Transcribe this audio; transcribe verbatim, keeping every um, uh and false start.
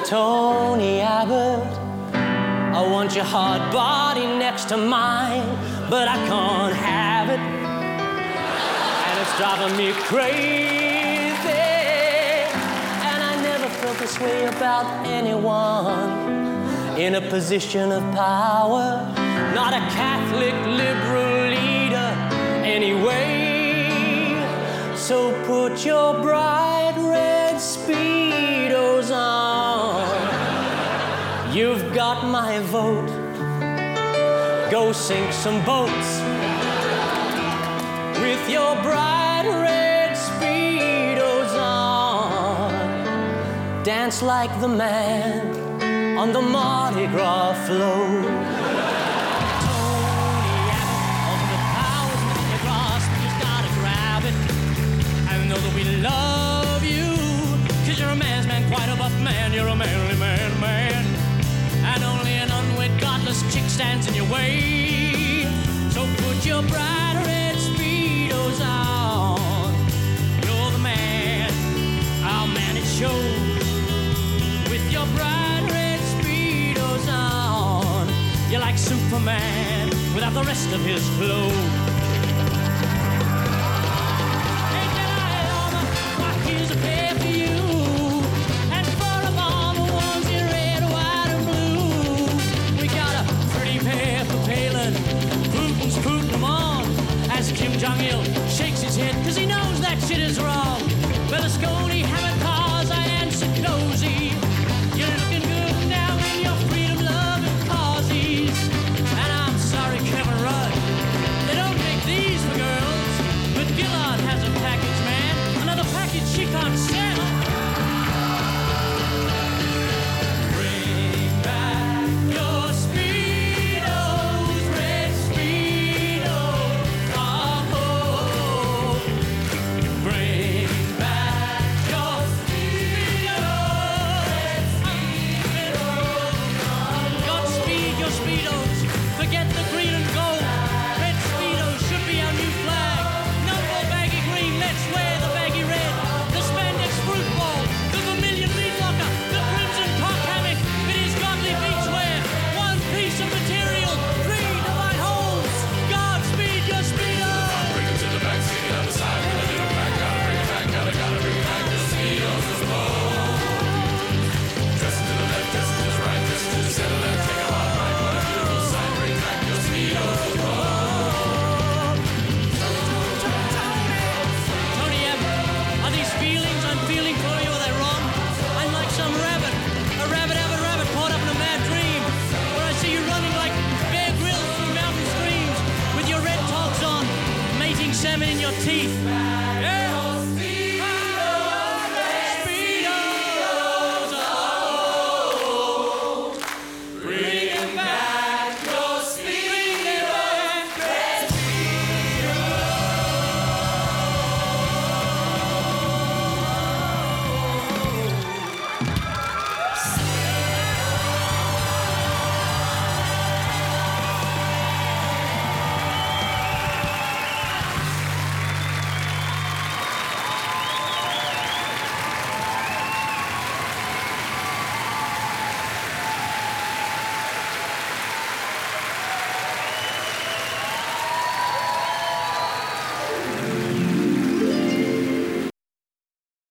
Tony Abbott. I want your hard body next to mine, but I can't have it, and it's driving me crazy. And I never felt this way about anyone in a position of power, not a Catholic liberal leader anyway. So put your bright red Speedos on. You've got my vote. Go sink some boats with your bright red Speedos on. Dance like the man on the Mardi Gras float. Tony Abbott, all the powers within your grasp, you gotta grab it. And know that we love you, cause you're a man's man, quite a buff man, you're a manly man, man. And only an unwed, godless chick stands in your way. So put your bright red Speedos on. You're the man, our man it shows. With your bright red Speedos on, you're like Superman without the rest of his clothes. Ain't that I all the here's a pair for you, and for of all the ones in red, white, and blue. We got a pretty pair for Palin, Putin's putting them on, as Kim Jong-il shakes his head, cause he knows that shit is wrong. Berlusconi, Hamid Karzai, and Sarkozy, you're looking good now in your freedom-loving causes. And I'm sorry, Kevin Rudd, they don't make these for girls, but Gillard has a package, man, another package she can't sell. Bring back your Speedos, red Speedos, oh, bring back your Speedos, red Speedos. Godspeed your Speedos, forget the green and gold. Red Speedos should be our new flag. No more baggy green, let's wear the baggy red. The spandex fruit ball, the vermilion lead locker, the crimson cock hammock, it is godly beachwear. One piece of material, three divine holes. Godspeed your Speedos. Bring it to the back, stick it on the side, with a little back, gotta bring it back, gotta, gotta bring it back. The Speedos is low. Dressing to the left, dressing to the right, dressing to the center left, take a hard right, what a beautiful sight. Bring back your Speedos is low. Tony Abbott, are these feelings I'm feeling for you, are they wrong? I'm like some rabbit, a rabbit, abbot, rabbit caught up in a mad dream, where I see you running like Bear Grylls through mountain streams, with your red togs on, mating salmon in your teeth. Yeah. Speedos, oh, bring back your Speedos, red Speedos.